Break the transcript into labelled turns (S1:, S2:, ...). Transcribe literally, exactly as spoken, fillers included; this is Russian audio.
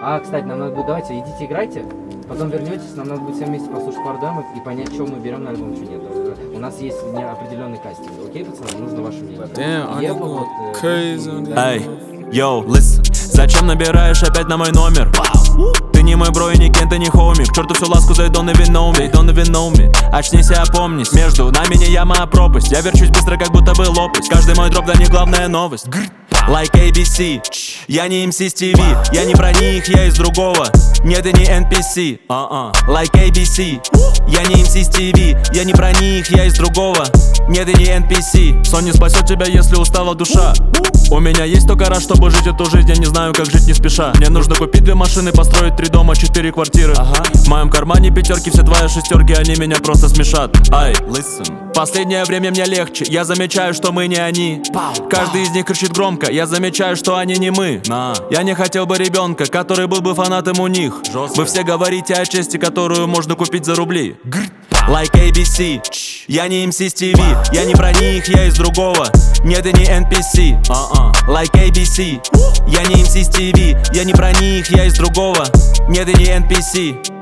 S1: А, кстати, нам надо будет, давайте, идите играйте, потом вернетесь, нам надо будет всем вместе послушать пару демок и понять, что мы берем на альбом, что нет. У нас есть определенный кастинг, окей, пацаны? Нужно ваше мнение.
S2: Damn, I
S1: Ева,
S2: go
S1: вот, э,
S2: crazy on that.
S3: Эй, йоу, listen. Зачем набираешь опять на мой номер? Ты не мой бро и не Кент, и не хоуми. К черту всю ласку, they don't even know me, they don't even know me. Очнись и опомнись, между нами не яма, а пропасть. Я верчусь быстро, как будто бы лопасть. Каждый мой дроп для них главная новость. Like эй би си, я не эм си с ти ви, я не про них, я из другого. Нет, и не эн пи си, uh-uh. Like эй би си, я не эм си с ти ви, я не про них, я из другого. Нет, и не эн пи си. Сон не спасет тебя, если устала душа. У меня есть только раз, чтобы жить эту жизнь, я не знаю, как жить не спеша. Мне нужно купить две машины, построить три дома, четыре квартиры. Ага. В моем кармане пятерки, все твои шестерки, они меня просто смешат. Ай, listen. Последнее время мне легче, я замечаю, что мы не они. Каждый из них кричит громко, я замечаю, что они не мы. На. Я не хотел бы ребенка, который был бы фанатом у них. Жестко. Вы все говорите о чести, которую можно купить за рубли. Like эй би си, я не эм си с ти ви, я не про них, я из другого. Нет, и не эн пи си, uh-uh. Like эй би си, я не эм си с ти ви, я не про них, я из другого. Нет, и не эн пи си.